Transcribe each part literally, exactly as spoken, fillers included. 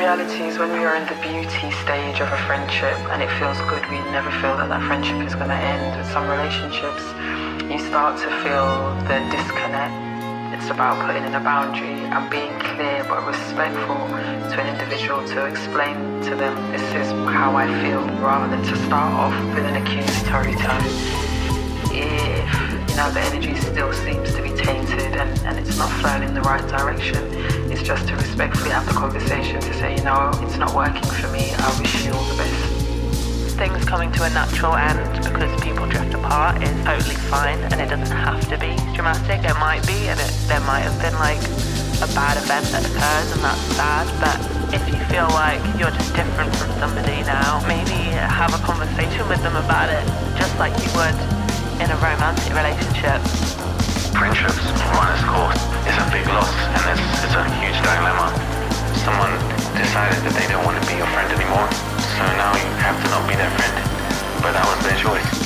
reality is when we are in the beauty stage of a friendship and it feels good, we never feel that that friendship is going to end. With some relationships, you start to feel the disconnect. It's about putting in a boundary and being clear but respectful to an individual to explain to them this is how I feel, rather than to start off with an accusatory tone. If you know the energy still seems to be tainted and, and it's not flowing in the right direction, it's just to respectfully have the conversation to say, you know, it's not working for me, I wish you all the best. Things coming to a natural end because people drift apart is totally fine, and it doesn't have to be dramatic. It might be, and it, there might have been like a bad event that occurs, and that's sad. But if you feel like you're just different from somebody now, maybe have a conversation with them about it, just like you would in a romantic relationship. Friendships run its course. It's a big loss, and it's, it's a huge dilemma. Someone decided that they don't want to be your friend anymore, so now you have to not be their friend. But that was their choice.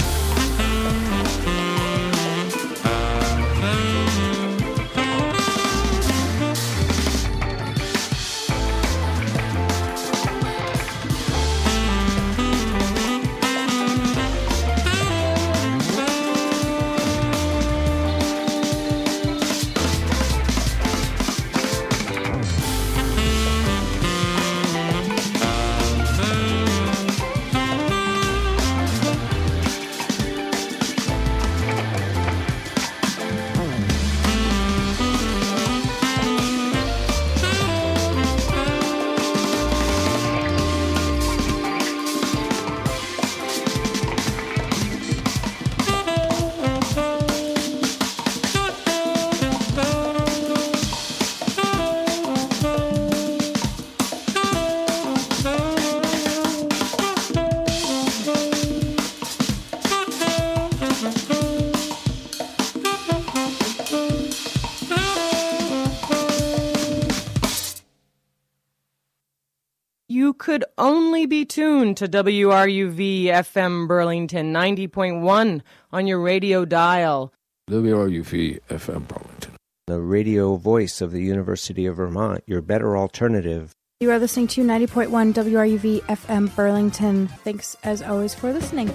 Could only be tuned to W R U V F M Burlington ninety point one on your radio dial. W R U V F M Burlington, the radio voice of the University of Vermont, your better alternative. You are listening to ninety point one W R U V F M Burlington. Thanks as always for listening.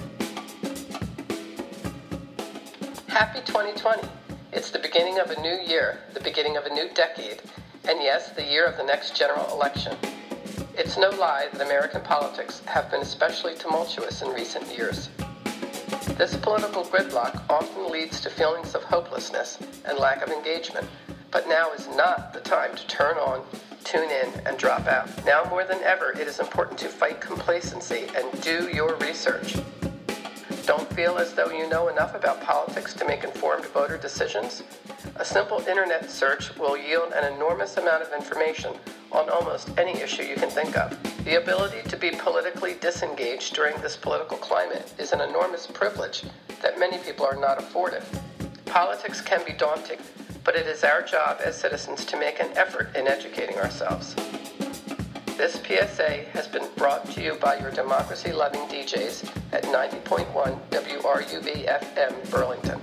Happy twenty twenty. It's the beginning of a new year, the beginning of a new decade, and yes, the year of the next general election. It's no lie that American politics have been especially tumultuous in recent years. This political gridlock often leads to feelings of hopelessness and lack of engagement, but now is not the time to turn on, tune in, and drop out. Now more than ever, it is important to fight complacency and do your research. Don't feel as though you know enough about politics to make informed voter decisions? A simple internet search will yield an enormous amount of information on almost any issue you can think of. The ability to be politically disengaged during this political climate is an enormous privilege that many people are not afforded. Politics can be daunting, but it is our job as citizens to make an effort in educating ourselves. This P S A has been brought to you by your democracy-loving D Js at ninety point one W R U V F M Burlington.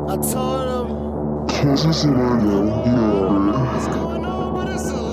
I told him, cause it's in my name, yeah. What's going on, but it's a